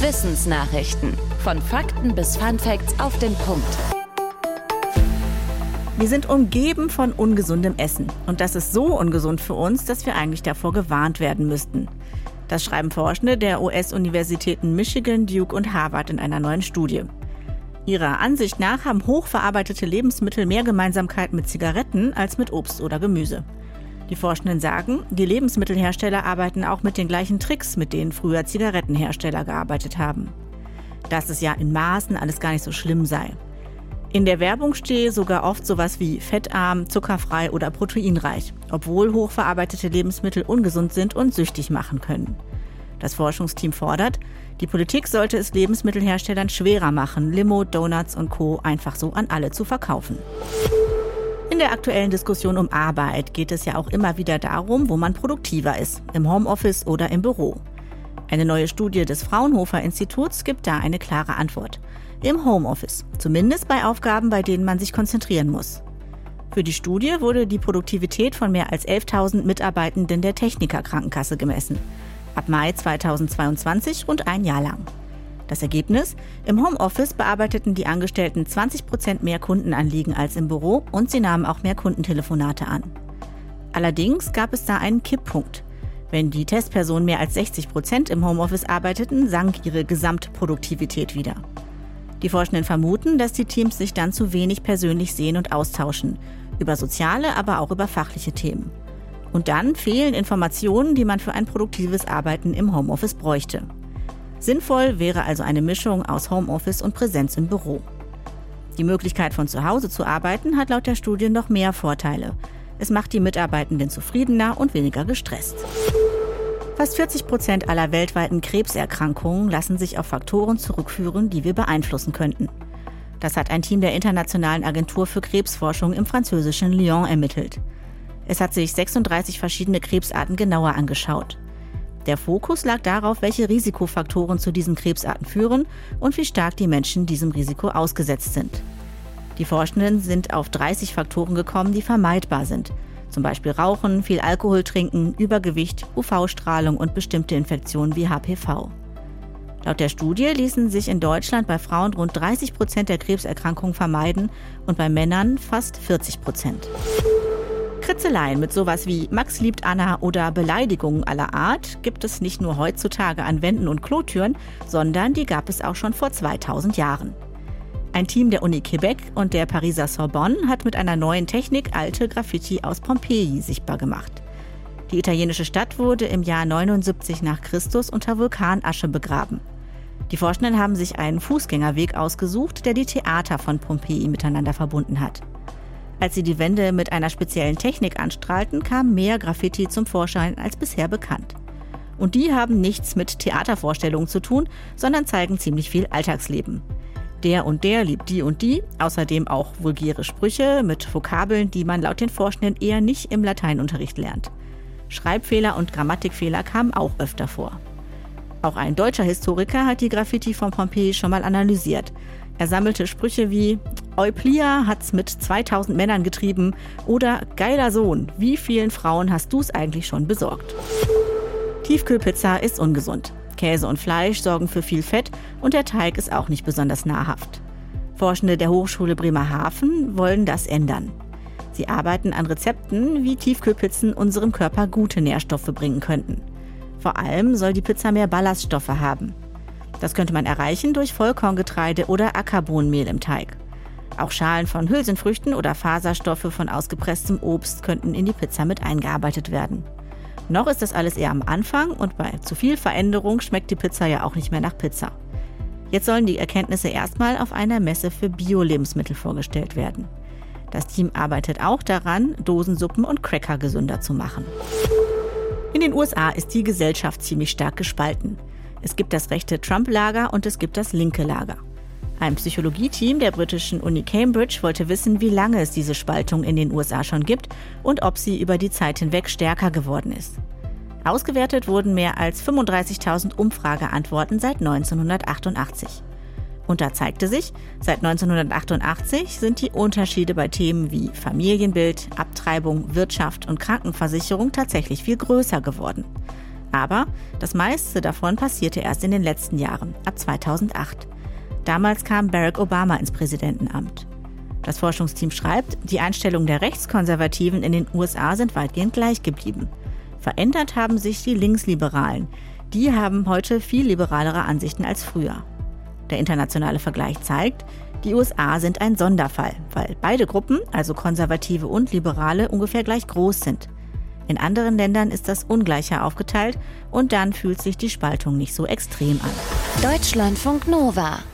Wissensnachrichten. Von Fakten bis Funfacts auf den Punkt. Wir sind umgeben von ungesundem Essen. Und das ist so ungesund für uns, dass wir eigentlich davor gewarnt werden müssten. Das schreiben Forschende der US-Universitäten Michigan, Duke und Harvard in einer neuen Studie. Ihrer Ansicht nach haben hochverarbeitete Lebensmittel mehr Gemeinsamkeit mit Zigaretten als mit Obst oder Gemüse. Die Forschenden sagen, die Lebensmittelhersteller arbeiten auch mit den gleichen Tricks, mit denen früher Zigarettenhersteller gearbeitet haben. Dass es ja in Maßen alles gar nicht so schlimm sei. In der Werbung stehe sogar oft sowas wie fettarm, zuckerfrei oder proteinreich, obwohl hochverarbeitete Lebensmittel ungesund sind und süchtig machen können. Das Forschungsteam fordert, die Politik sollte es Lebensmittelherstellern schwerer machen, Limo, Donuts und Co. einfach so an alle zu verkaufen. In der aktuellen Diskussion um Arbeit geht es ja auch immer wieder darum, wo man produktiver ist, im Homeoffice oder im Büro. Eine neue Studie des Fraunhofer-Instituts gibt da eine klare Antwort. Im Homeoffice, zumindest bei Aufgaben, bei denen man sich konzentrieren muss. Für die Studie wurde die Produktivität von mehr als 11.000 Mitarbeitenden der Techniker-Krankenkasse gemessen. Ab Mai 2022 rund ein Jahr lang. Das Ergebnis? Im Homeoffice bearbeiteten die Angestellten 20% mehr Kundenanliegen als im Büro und sie nahmen auch mehr Kundentelefonate an. Allerdings gab es da einen Kipppunkt. Wenn die Testpersonen mehr als 60% im Homeoffice arbeiteten, sank ihre Gesamtproduktivität wieder. Die Forschenden vermuten, dass die Teams sich dann zu wenig persönlich sehen und austauschen. Über soziale, aber auch über fachliche Themen. Und dann fehlen Informationen, die man für ein produktives Arbeiten im Homeoffice bräuchte. Sinnvoll wäre also eine Mischung aus Homeoffice und Präsenz im Büro. Die Möglichkeit, von zu Hause zu arbeiten, hat laut der Studie noch mehr Vorteile. Es macht die Mitarbeitenden zufriedener und weniger gestresst. Fast 40% aller weltweiten Krebserkrankungen lassen sich auf Faktoren zurückführen, die wir beeinflussen könnten. Das hat ein Team der Internationalen Agentur für Krebsforschung im französischen Lyon ermittelt. Es hat sich 36 verschiedene Krebsarten genauer angeschaut. Der Fokus lag darauf, welche Risikofaktoren zu diesen Krebsarten führen und wie stark die Menschen diesem Risiko ausgesetzt sind. Die Forschenden sind auf 30 Faktoren gekommen, die vermeidbar sind. Zum Beispiel Rauchen, viel Alkohol trinken, Übergewicht, UV-Strahlung und bestimmte Infektionen wie HPV. Laut der Studie ließen sich in Deutschland bei Frauen rund 30% der Krebserkrankungen vermeiden und bei Männern fast 40%. Kritzeleien mit sowas wie Max liebt Anna oder Beleidigungen aller Art gibt es nicht nur heutzutage an Wänden und Klotüren, sondern die gab es auch schon vor 2000 Jahren. Ein Team der Uni Quebec und der Pariser Sorbonne hat mit einer neuen Technik alte Graffiti aus Pompeji sichtbar gemacht. Die italienische Stadt wurde im Jahr 79 nach Christus unter Vulkanasche begraben. Die Forschenden haben sich einen Fußgängerweg ausgesucht, der die Theater von Pompeji miteinander verbunden hat. Als sie die Wände mit einer speziellen Technik anstrahlten, kam mehr Graffiti zum Vorschein als bisher bekannt. Und die haben nichts mit Theatervorstellungen zu tun, sondern zeigen ziemlich viel Alltagsleben. Der und der liebt die und die, außerdem auch vulgäre Sprüche mit Vokabeln, die man laut den Forschenden eher nicht im Lateinunterricht lernt. Schreibfehler und Grammatikfehler kamen auch öfter vor. Auch ein deutscher Historiker hat die Graffiti von Pompeji schon mal analysiert. Er sammelte Sprüche wie Euplia hat's mit 2000 Männern getrieben oder geiler Sohn, wie vielen Frauen hast du's eigentlich schon besorgt? Tiefkühlpizza ist ungesund. Käse und Fleisch sorgen für viel Fett und der Teig ist auch nicht besonders nahrhaft. Forschende der Hochschule Bremerhaven wollen das ändern. Sie arbeiten an Rezepten, wie Tiefkühlpizzen unserem Körper gute Nährstoffe bringen könnten. Vor allem soll die Pizza mehr Ballaststoffe haben. Das könnte man erreichen durch Vollkorngetreide oder Ackerbohnenmehl im Teig. Auch Schalen von Hülsenfrüchten oder Faserstoffe von ausgepresstem Obst könnten in die Pizza mit eingearbeitet werden. Noch ist das alles eher am Anfang und bei zu viel Veränderung schmeckt die Pizza ja auch nicht mehr nach Pizza. Jetzt sollen die Erkenntnisse erstmal auf einer Messe für Bio-Lebensmittel vorgestellt werden. Das Team arbeitet auch daran, Dosensuppen und Cracker gesünder zu machen. In den USA ist die Gesellschaft ziemlich stark gespalten. Es gibt das rechte Trump-Lager und es gibt das linke Lager. Ein Psychologieteam der britischen Uni Cambridge wollte wissen, wie lange es diese Spaltung in den USA schon gibt und ob sie über die Zeit hinweg stärker geworden ist. Ausgewertet wurden mehr als 35.000 Umfrageantworten seit 1988. Und da zeigte sich, seit 1988 sind die Unterschiede bei Themen wie Familienbild, Abtreibung, Wirtschaft und Krankenversicherung tatsächlich viel größer geworden. Aber das meiste davon passierte erst in den letzten Jahren, ab 2008. Damals kam Barack Obama ins Präsidentenamt. Das Forschungsteam schreibt, die Einstellungen der Rechtskonservativen in den USA sind weitgehend gleich geblieben. Verändert haben sich die Linksliberalen. Die haben heute viel liberalere Ansichten als früher. Der internationale Vergleich zeigt, die USA sind ein Sonderfall, weil beide Gruppen, also Konservative und Liberale, ungefähr gleich groß sind. In anderen Ländern ist das ungleicher aufgeteilt und dann fühlt sich die Spaltung nicht so extrem an. Deutschlandfunk Nova